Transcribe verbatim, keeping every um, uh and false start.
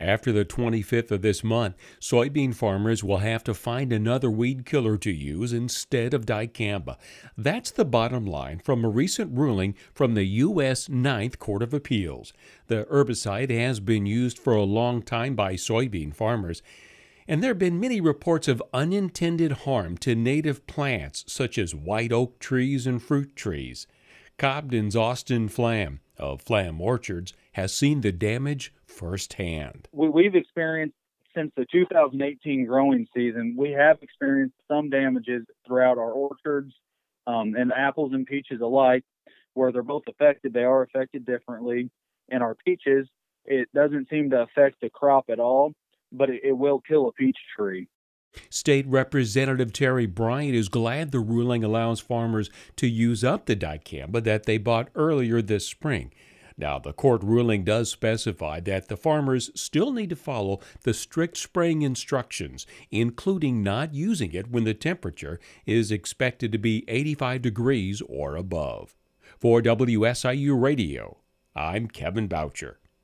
After the twenty-fifth of this month, soybean farmers will have to find another weed killer to use instead of dicamba. That's the bottom line from a recent ruling from the U S Ninth Court of Appeals. The herbicide has been used for a long time by soybean farmers, and there have been many reports of unintended harm to native plants such as white oak trees and fruit trees. Cobden's Austin Flam of Flam Orchards has seen the damage firsthand. We, we've experienced, since the two thousand eighteen growing season, we have experienced some damages throughout our orchards, um, and apples and peaches alike. Where they're both affected, they are affected differently. In our peaches, it doesn't seem to affect the crop at all, but it, it will kill a peach tree. State Representative Terry Bryant is glad the ruling allows farmers to use up the dicamba that they bought earlier this spring. Now, the court ruling does specify that the farmers still need to follow the strict spraying instructions, including not using it when the temperature is expected to be eighty-five degrees or above. For W S I U Radio, I'm Kevin Boucher.